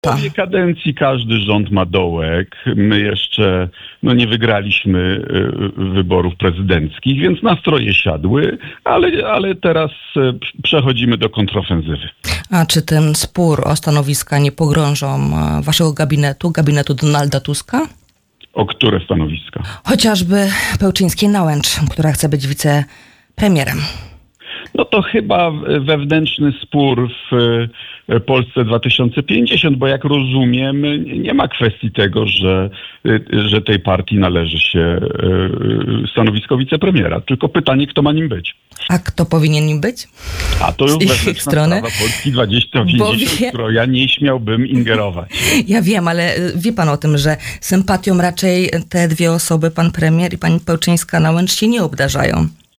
W kadencji każdy rząd ma dołek. My jeszcze nie wygraliśmy wyborów prezydenckich, więc nastroje siadły, ale teraz przechodzimy do kontrofensywy. A czy ten spór o stanowiska nie pogrążą waszego gabinetu Donalda Tuska? O które stanowiska? Chociażby Pełczyńskiej-Nałęcz, która chce być wicepremierem. No to chyba wewnętrzny spór w Polsce 2050, bo jak rozumiem, nie ma kwestii tego, że tej partii należy się stanowisko wicepremiera. Tylko pytanie, kto ma nim być. A kto powinien nim być? A to już wewnętrzna sprawa Polski 2050, którą ja nie śmiałbym ingerować. Ja wiem, ale wie pan o tym, że sympatią raczej te dwie osoby, pan premier i pani Pełczyńska-Nałęcz, się nie obdarzają.